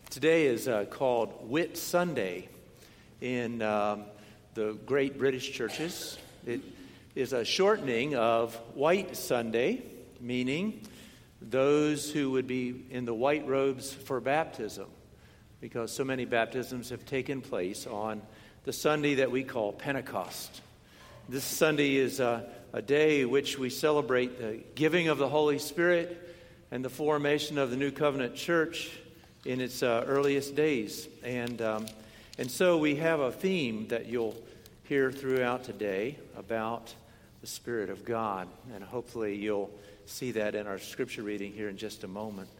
Today is called Whit Sunday in the great British churches. It is a shortening of White Sunday, meaning those who would be in the white robes for baptism, because so many baptisms have taken place on the Sunday that we call Pentecost. This Sunday is a day in which we celebrate the giving of the Holy Spirit and the formation of the New Covenant Church in its earliest days. And so we have a theme that you'll hear throughout today about the Spirit of God. And hopefully you'll see that in our scripture reading here in just a moment.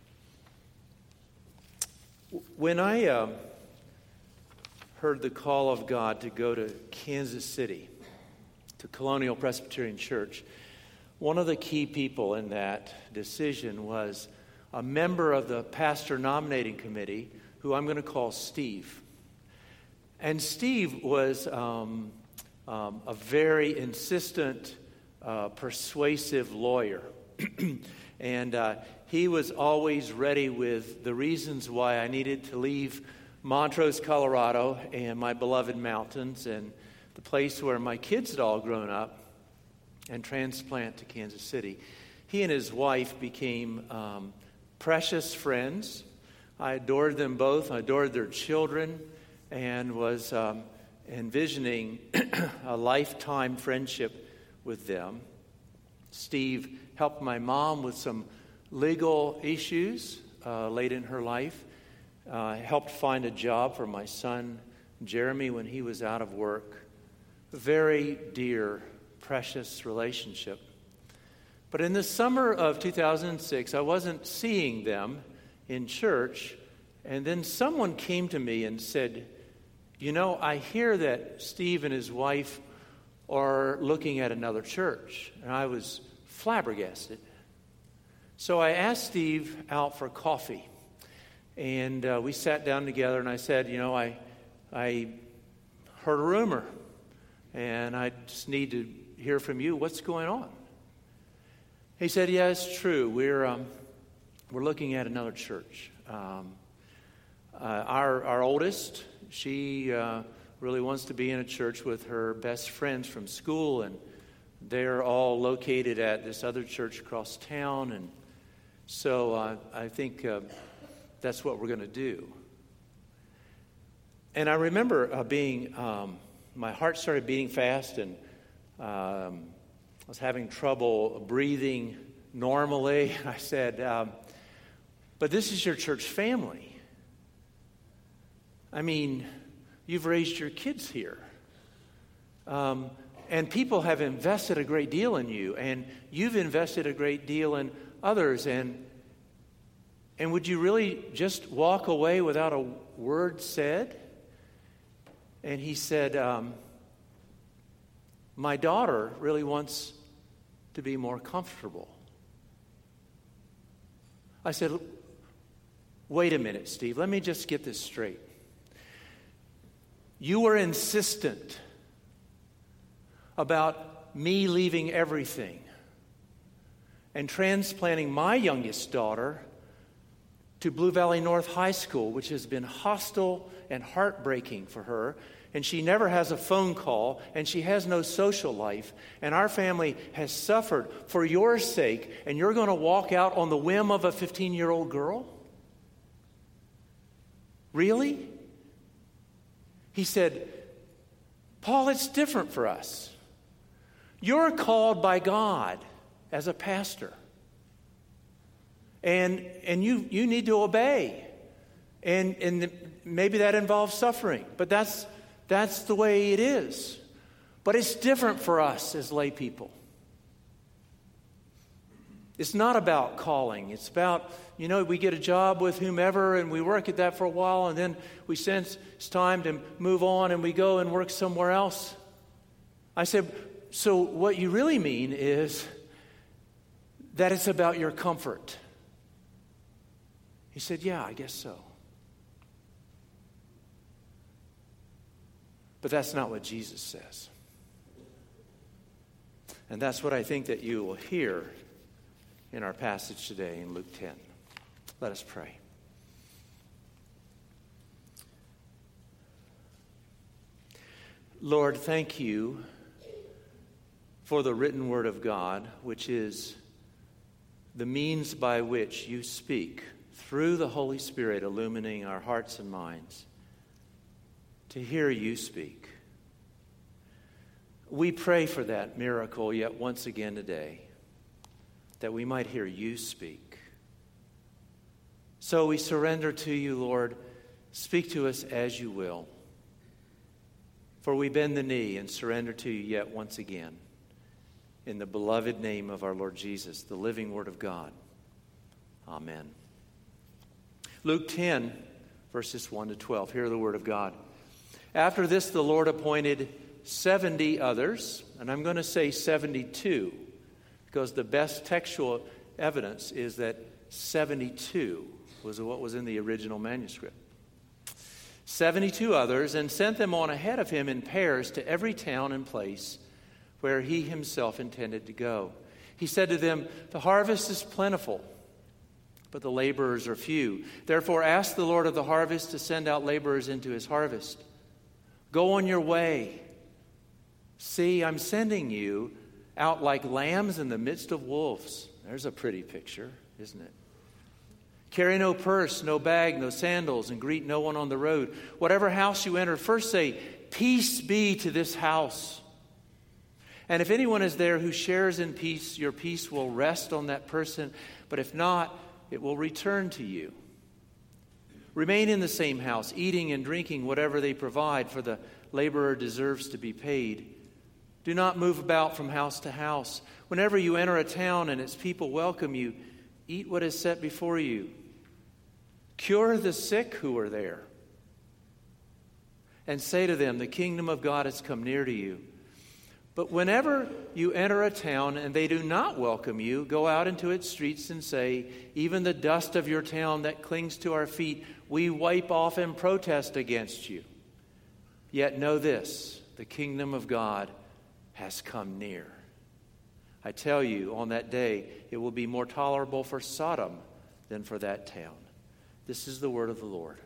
When I heard the call of God to go to Kansas City, to Colonial Presbyterian Church, one of the key people in that decision was a member of the pastor nominating committee, who I'm going to call Steve. And Steve was a very insistent, persuasive lawyer. And he was always ready with the reasons why I needed to leave Montrose, Colorado, and my beloved mountains, and the place where my kids had all grown up, and transplant to Kansas City. He and his wife became precious friends. I adored them both. I adored their children, and was envisioning a lifetime friendship with them. Steve helped my mom with some legal issues late in her life. Helped find a job for my son, Jeremy, when he was out of work. A very dear, precious relationship. But in the summer of 2006, I wasn't seeing them in church, and then someone came to me and said, "You know, I hear that Steve and his wife are looking at another church." And I was flabbergasted. So I asked Steve out for coffee, and we sat down together, and I said, "You know, I heard a rumor, and I just need to hear from you. What's going on?" He said, "Yeah, it's true. We're looking at another church. Our oldest, she really wants to be in a church with her best friends from school, and they're all located at this other church across town, and so I think that's what we're going to do." And I remember my heart started beating fast, and I was having trouble breathing normally. I said, "But this is your church family. I mean, you've raised your kids here. And people have invested a great deal in you, and you've invested a great deal in others. And would you really just walk away without a word said?" And he said, "My daughter really wants to be more comfortable." I said, "Wait a minute, Steve. Let me just get this straight. You were insistent about me leaving everything and transplanting my youngest daughter to Blue Valley North High School, which has been hostile and heartbreaking for her. And she never has a phone call, and she has no social life. And our family has suffered for your sake, and you're going to walk out on the whim of a 15-year-old girl? Really?" He said, "Paul, it's different for us. You're called by God as a pastor. And you need to obey. And maybe that involves suffering. But that's the way it is. But it's different for us as lay people. It's not about calling. It's about, we get a job with whomever and we work at that for a while, and then we sense it's time to move on and we go and work somewhere else." I said, "So what you really mean is that it's about your comfort?" He said, "Yeah, I guess so." But that's not what Jesus says. And that's what I think that you will hear in our passage today in Luke 10. Let us pray. Lord, thank you for the written word of God, which is the means by which you speak through the Holy Spirit, illumining our hearts and minds to hear you speak. We pray for that miracle yet once again today, that we might hear you speak. So we surrender to you, Lord. Speak to us as you will. For we bend the knee and surrender to you yet once again. In the beloved name of our Lord Jesus, the living Word of God. Amen. Luke 10, verses 1 to 12. Hear the Word of God. After this, the Lord appointed 70 others, and I'm going to say 72, because the best textual evidence is that 72 was what was in the original manuscript. 72 others, and sent them on ahead of him in pairs to every town and place where he himself intended to go. He said to them, "The harvest is plentiful, but the laborers are few. Therefore ask the Lord of the harvest to send out laborers into his harvest. Go on your way. See, I'm sending you out like lambs in the midst of wolves." There's a pretty picture, isn't it? "Carry no purse, no bag, no sandals, and greet no one on the road. Whatever house you enter, first say, 'Peace be to this house.' And if anyone is there who shares in peace, your peace will rest on that person. But if not, it will return to you. Remain in the same house, eating and drinking whatever they provide, for the laborer deserves to be paid. Do not move about from house to house. Whenever you enter a town and its people welcome you, eat what is set before you. Cure the sick who are there, and say to them, 'The kingdom of God has come near to you.' But whenever you enter a town and they do not welcome you, go out into its streets and say, 'Even the dust of your town that clings to our feet, we wipe off and protest against you.' Yet know this, the kingdom of God has come near. I tell you, on that day, it will be more tolerable for Sodom than for that town." This is the word of the Lord.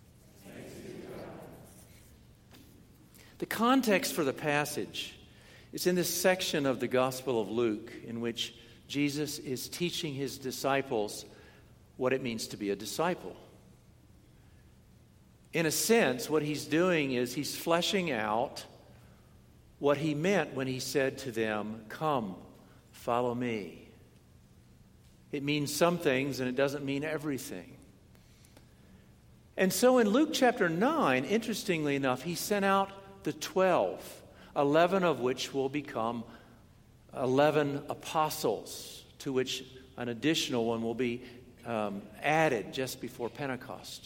The context for the passage is in this section of the Gospel of Luke, in which Jesus is teaching his disciples what it means to be a disciple. In a sense, what he's doing is he's fleshing out what he meant when he said to them, "Come, follow me." It means some things and it doesn't mean everything. And so in Luke chapter 9, interestingly enough, he sent out the 12, 11 of which will become 11 apostles, to which an additional one will be added just before Pentecost.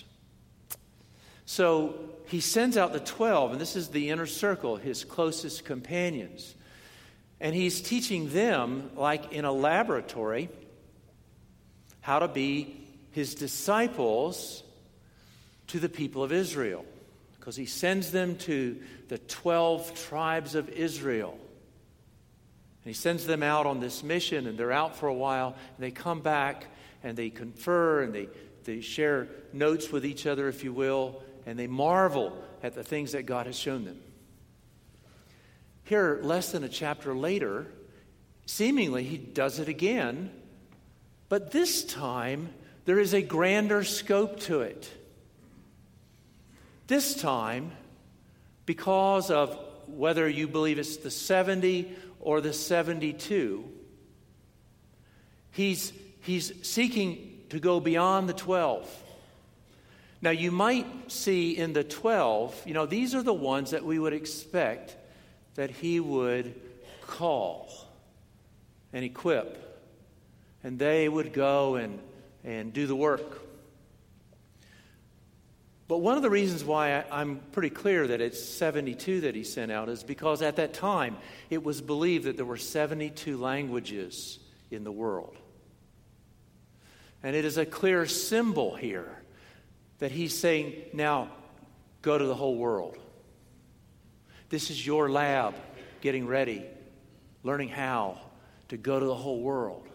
So he sends out the 12, and this is the inner circle, his closest companions. And he's teaching them, like in a laboratory, how to be his disciples to the people of Israel. Because he sends them to the 12 tribes of Israel. And he sends them out on this mission, and they're out for a while, and they come back, and they confer, and they share notes with each other, if you will, and they marvel at the things that God has shown them. Here, less than a chapter later, seemingly he does it again, but this time there is a grander scope to it. This time, because of whether you believe it's the 70 or the 72, he's seeking to go beyond the 12. Now, you might see in the 12, these are the ones that we would expect that he would call and equip, and they would go and do the work. But one of the reasons why I'm pretty clear that it's 72 that he sent out is because at that time it was believed that there were 72 languages in the world. And it is a clear symbol here that he's saying, now go to the whole world. This is your lab, getting ready, learning how to go to the whole world.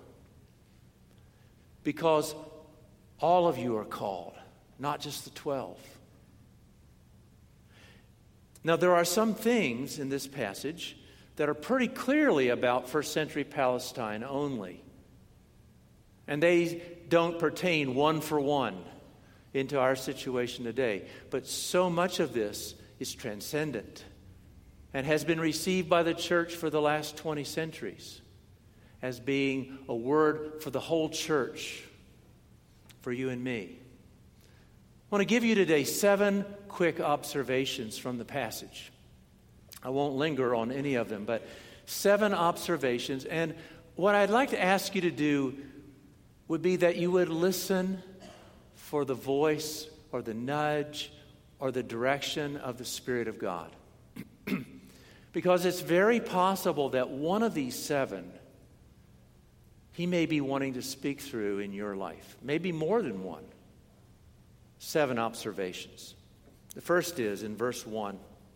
Because all of you are called. Not just the 12. Now, there are some things in this passage that are pretty clearly about first century Palestine only. And they don't pertain one for one into our situation today. But so much of this is transcendent and has been received by the church for the last 20 centuries as being a word for the whole church, for you and me. I want to give you today 7 quick observations from the passage. I won't linger on any of them, but 7 observations. And what I'd like to ask you to do would be that you would listen for the voice or the nudge or the direction of the Spirit of God. Because it's very possible that one of these 7 He may be wanting to speak through in your life. Maybe more than one. 7 observations. The first is in verse 1.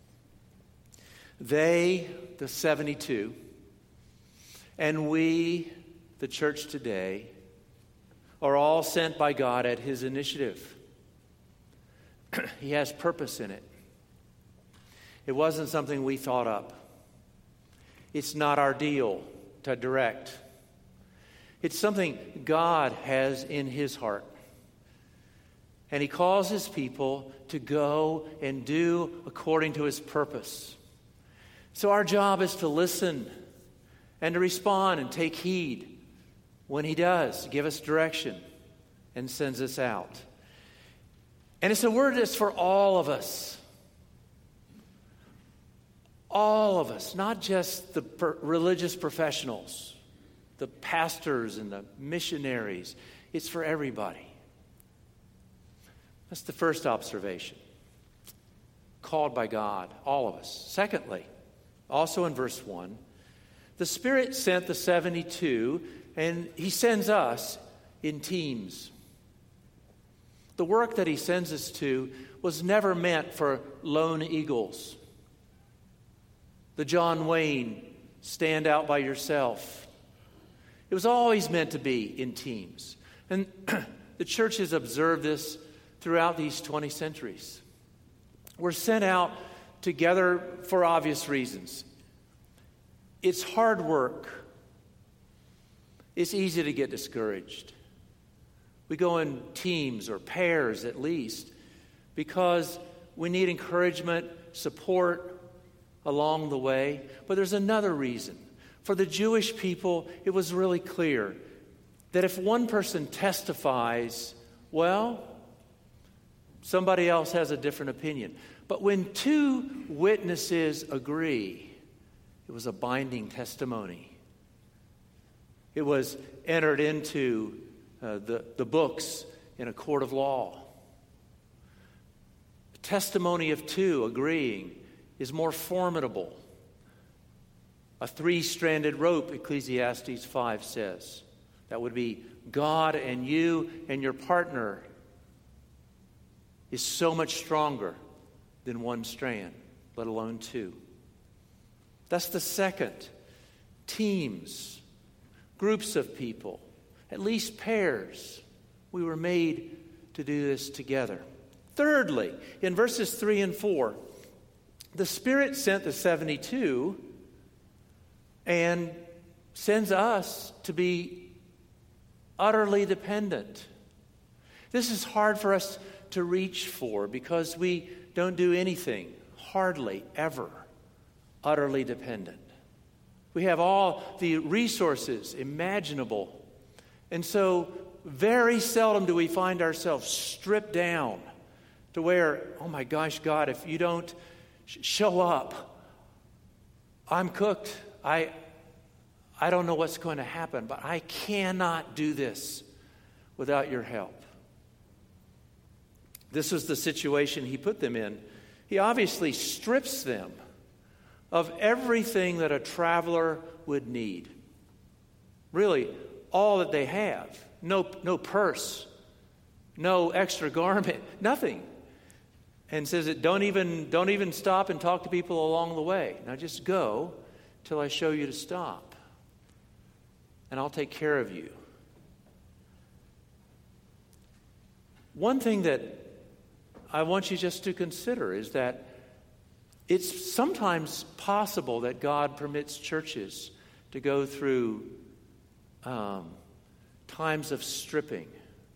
They, the 72, and we, the church today, are all sent by God at His initiative. He has purpose in it. It wasn't something we thought up. It's not our deal to direct. It's something God has in His heart. And He calls His people to go and do according to His purpose. So our job is to listen and to respond and take heed when He does give us direction and sends us out. And it's a word that's for all of us. All of us, not just the religious professionals, the pastors and the missionaries. It's for everybody. That's the first observation. Called by God, all of us. Secondly, also in verse 1, the Spirit sent the 72, and He sends us in teams. The work that He sends us to was never meant for lone eagles. The John Wayne, stand out by yourself. It was always meant to be in teams. And the church has observed this throughout these 20 centuries. We're sent out together for obvious reasons. It's hard work. It's easy to get discouraged. We go in teams or pairs at least because we need encouragement, support along the way. But there's another reason. For the Jewish people, it was really clear that if one person testifies, well, somebody else has a different opinion. But when 2 witnesses agree, it was a binding testimony. It was entered into the books in a court of law. The testimony of 2 agreeing is more formidable. A 3-stranded rope, Ecclesiastes 5 says. That would be God and you and your partner is so much stronger than 1 strand, let alone 2. That's the second. Teams, groups of people, at least pairs. We were made to do this together. Thirdly, in verses 3 and 4, the Spirit sent the 72 and sends us to be utterly dependent. This is hard for us to reach for because we don't do anything, hardly ever, utterly dependent. We have all the resources imaginable. And so very seldom do we find ourselves stripped down to where, oh my gosh, God, if you don't show up, I'm cooked. I don't know what's going to happen, but I cannot do this without your help. This was the situation He put them in. He obviously strips them of everything that a traveler would need. Really, all that they have. No purse, no extra garment, nothing. And says that don't even stop and talk to people along the way. Now just go till I show you to stop. And I'll take care of you. One thing that I want you just to consider is that It's sometimes possible that God permits churches to go through times of stripping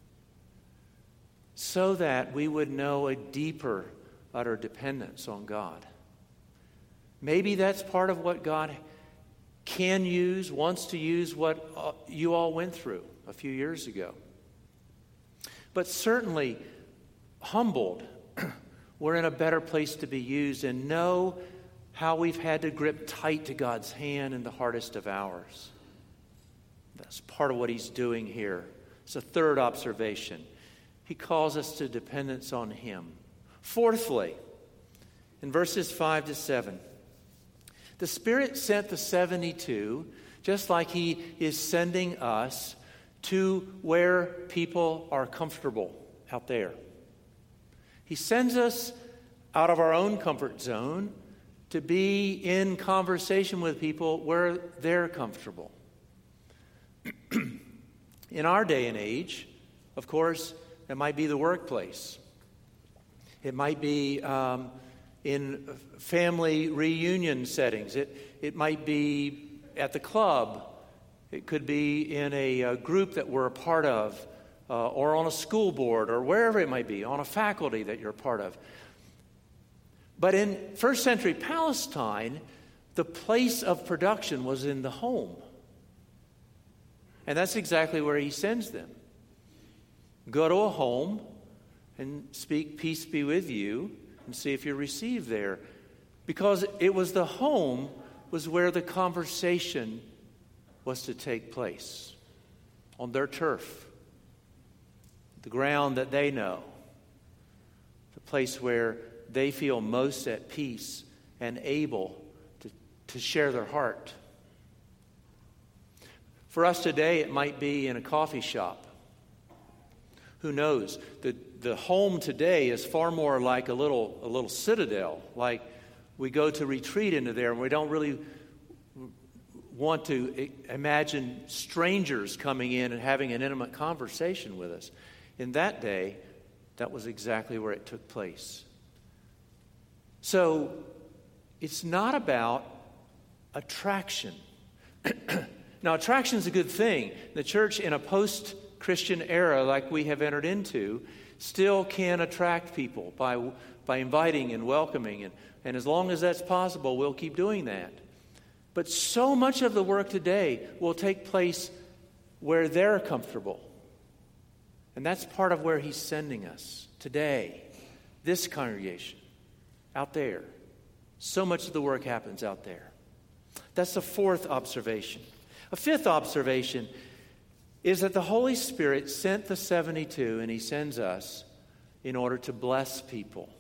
so that we would know a deeper, utter dependence on God. Maybe that's part of what God can use, wants to use, what you all went through a few years ago. But certainly, humbled, we're in a better place to be used and know how we've had to grip tight to God's hand in the hardest of hours. That's part of what he's doing here. It's a third observation. He calls us to dependence on him. Fourthly, in verses 5 to 7, the Spirit sent the 72, just like he is sending us, to where people are comfortable out there. He sends us out of our own comfort zone to be in conversation with people where they're comfortable. In our day and age, of course, it might be the workplace. It might be in family reunion settings. It might be at the club. It could be in a group that we're a part of, or on a school board, or wherever it might be, on a faculty that you're a part of. But in first century Palestine, the place of production was in the home. And that's exactly where he sends them. Go to a home and speak peace be with you and see if you're received there. Because it was the home was where the conversation was to take place. On their turf. The ground that they know. The place where they feel most at peace and able to share their heart. For us today, it might be in a coffee shop. Who knows? The home today is far more like a little citadel. Like we go to retreat into there, and we don't really want to imagine strangers coming in and having an intimate conversation with us. In that day, that was exactly where it took place. So, it's not about attraction. Now, attraction is a good thing. The church in a post-Christian era like we have entered into still can attract people by inviting and welcoming. And as long as that's possible, we'll keep doing that. But so much of the work today will take place where they're comfortable. And that's part of where he's sending us today. This congregation. Out there. So much of the work happens out there. That's the fourth observation. A fifth observation is that the Holy Spirit sent the 72, and he sends us in order to bless people.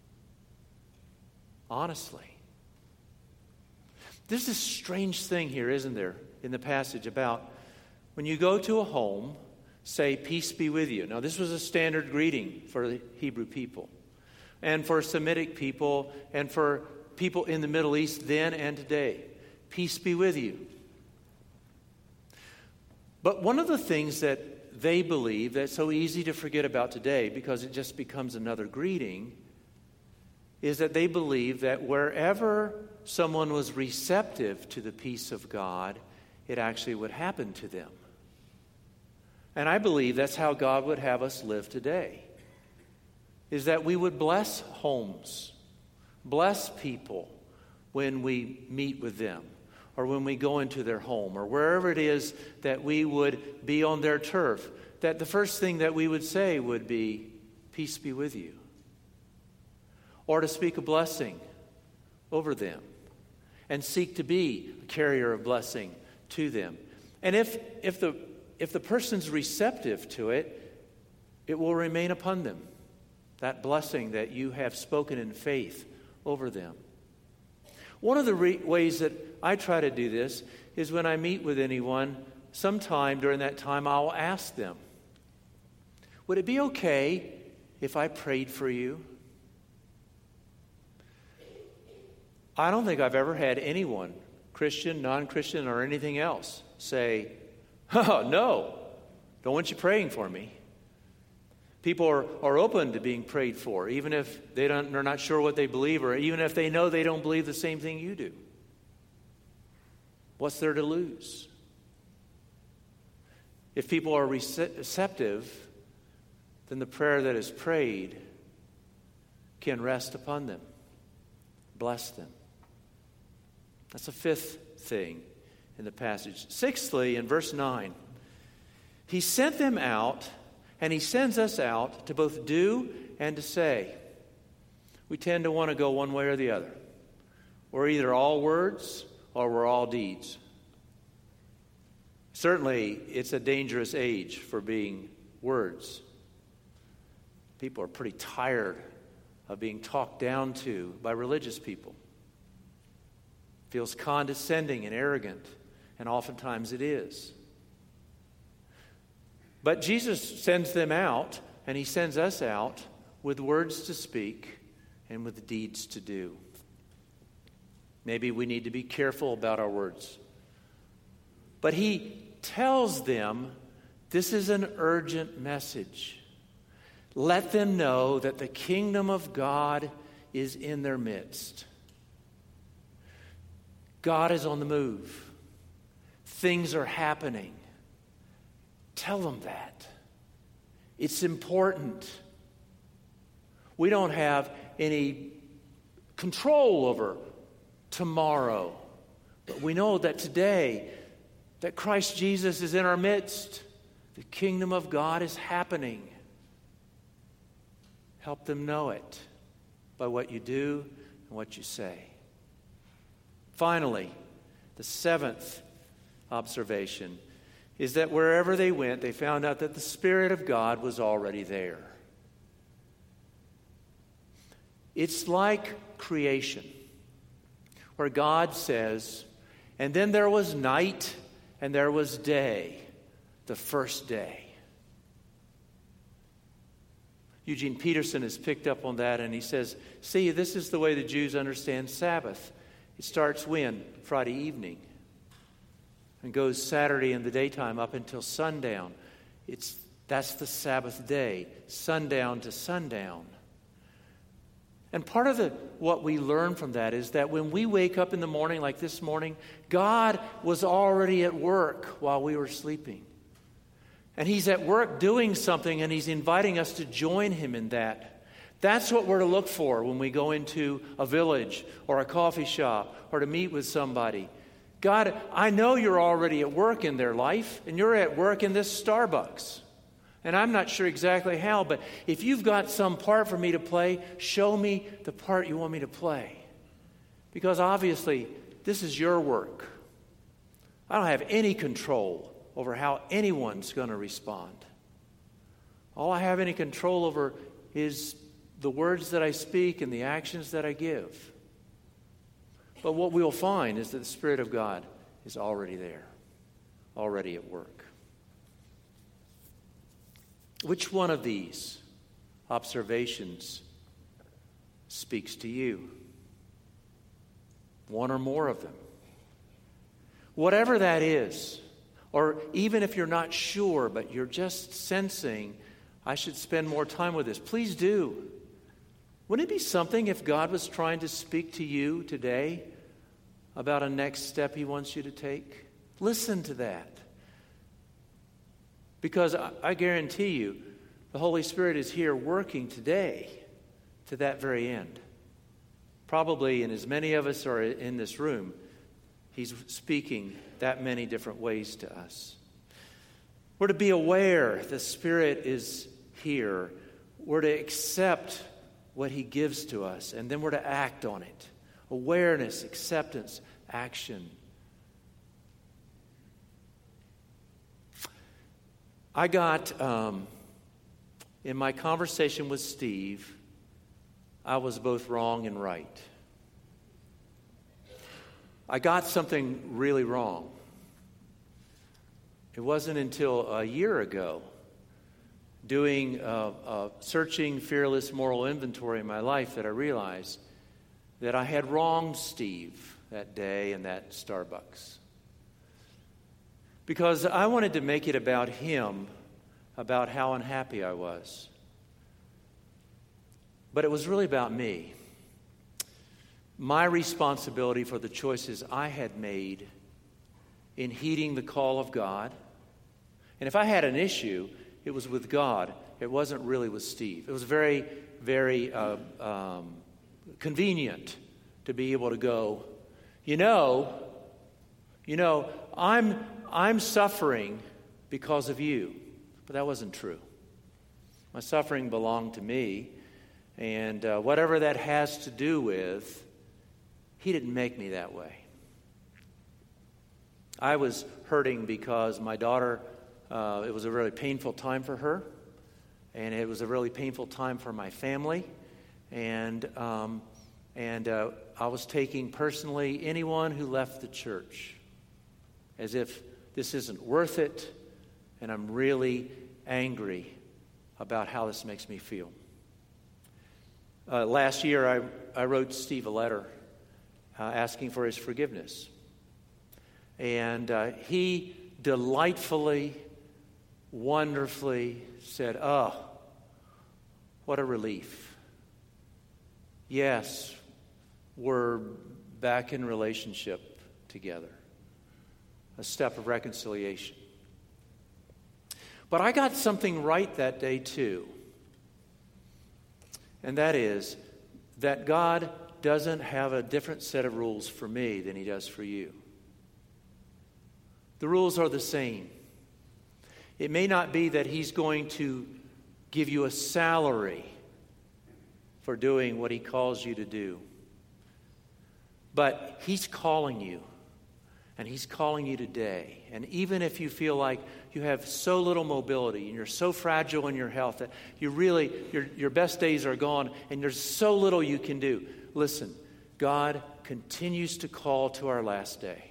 Honestly. There's this strange thing here, isn't there, in the passage about when you go to a home, say, peace be with you. Now, this was a standard greeting for the Hebrew people. And for Semitic people, and for people in the Middle East then and today. Peace be with you. But one of the things that they believe that's so easy to forget about today, because it just becomes another greeting, is that they believe that wherever someone was receptive to the peace of God, it actually would happen to them. And I believe that's how God would have us live today. Is that we would bless homes, bless people when we meet with them, or when we go into their home, or wherever it is that we would be on their turf, that the first thing that we would say would be, peace be with you. Or to speak a blessing over them, and seek to be a carrier of blessing to them. And if the person's receptive to it, it will remain upon them. That blessing that you have spoken in faith over them. One of the ways that I try to do this is when I meet with anyone, sometime during that time I'll ask them, would it be okay if I prayed for you? I don't think I've ever had anyone, Christian, non-Christian, or anything else, say, oh, no, don't want you praying for me. People are open to being prayed for, even if they're not sure what they believe, or even if they know they don't believe the same thing you do. What's there to lose? If people are receptive, then the prayer that is prayed can rest upon them, bless them. That's the fifth thing in the passage. Sixthly, in verse 9, he sent them out, and he sends us out to both do and to say. We tend to want to go one way or the other. We're either all words or we're all deeds. Certainly, it's a dangerous age for being words. People are pretty tired of being talked down to by religious people. It feels condescending and arrogant, and oftentimes it is. But Jesus sends them out, and he sends us out with words to speak and with deeds to do. Maybe we need to be careful about our words. But he tells them this is an urgent message. Let them know that the kingdom of God is in their midst. God is on the move. Things are happening. Tell them that. It's important. We don't have any control over tomorrow, but we know that today, that Christ Jesus is in our midst. The kingdom of God is happening. Help them know it by what you do and what you say. Finally, the seventh observation is that wherever they went, they found out that the Spirit of God was already there. It's like creation, where God says, and then there was night and there was day, the first day. Eugene Peterson has picked up on that, and he says, see, this is the way the Jews understand Sabbath. It starts when? Friday evening. And goes Saturday in the daytime up until sundown. That's the Sabbath day, sundown to sundown. And part of what we learn from that is that when we wake up in the morning, like this morning, God was already at work while we were sleeping. And he's at work doing something, and he's inviting us to join him in that. That's what we're to look for when we go into a village or a coffee shop or to meet with somebody. God, I know you're already at work in their life, and you're at work in this Starbucks. And I'm not sure exactly how, but if you've got some part for me to play, show me the part you want me to play. Because obviously, this is your work. I don't have any control over how anyone's going to respond. All I have any control over is the words that I speak and the actions that I give. But what we'll find is that the Spirit of God is already there, already at work. Which one of these observations speaks to you? One or more of them. Whatever that is, or even if you're not sure, but you're just sensing, I should spend more time with this, please do. Wouldn't it be something if God was trying to speak to you today about a next step he wants you to take? Listen to that. Because I guarantee you, the Holy Spirit is here working today to that very end. Probably in as many of us are in this room, he's speaking that many different ways to us. We're to be aware the Spirit is here. We're to accept what he gives to us, and then we're to act on it. Awareness, acceptance, action. I got, in my conversation with Steve, I was both wrong and right. I got something really wrong. It wasn't until a year ago, doing a searching, fearless moral inventory in my life, that I realized that I had wronged Steve that day in that Starbucks. Because I wanted to make it about him, about how unhappy I was. But it was really about me. My responsibility for the choices I had made in heeding the call of God. And if I had an issue, it was with God. It wasn't really with Steve. It was very, very convenient to be able to go, I'm suffering because of you. But that wasn't true. My suffering belonged to me. And whatever that has to do with, He didn't make me that way. I was hurting because my daughter, it was a really painful time for her. And it was a really painful time for my family. And I was taking personally anyone who left the church as if this isn't worth it. And I'm really angry about how this makes me feel. Last year, I wrote Steve a letter asking for his forgiveness. And he delightfully, wonderfully said, "Oh, what a relief. Yes, we're back in relationship together." A step of reconciliation. But I got something right that day too. And that is that God doesn't have a different set of rules for me than He does for you. The rules are the same. It may not be that He's going to give you a salary for doing what He calls you to do. But He's calling you. And He's calling you today. And even if you feel like you have so little mobility and you're so fragile in your health that you really, your best days are gone and there's so little you can do. Listen, God continues to call to our last day.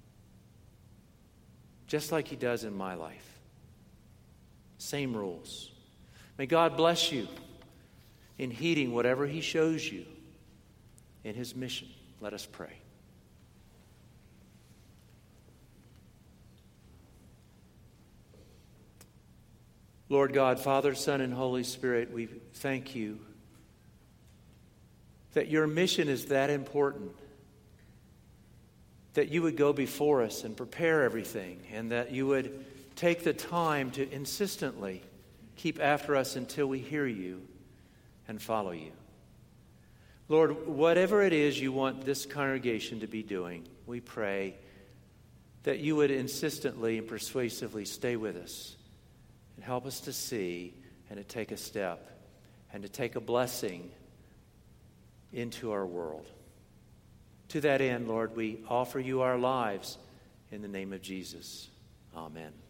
Just like He does in my life. Same rules. May God bless you in heeding whatever He shows you in His mission. Let us pray. Lord God, Father, Son, and Holy Spirit, we thank You that Your mission is that important, that You would go before us and prepare everything, and that You would take the time to insistently keep after us until we hear You and follow You. Lord, whatever it is You want this congregation to be doing, we pray that You would insistently and persuasively stay with us. And help us to see and to take a step and to take a blessing into our world. To that end, Lord, we offer You our lives in the name of Jesus. Amen.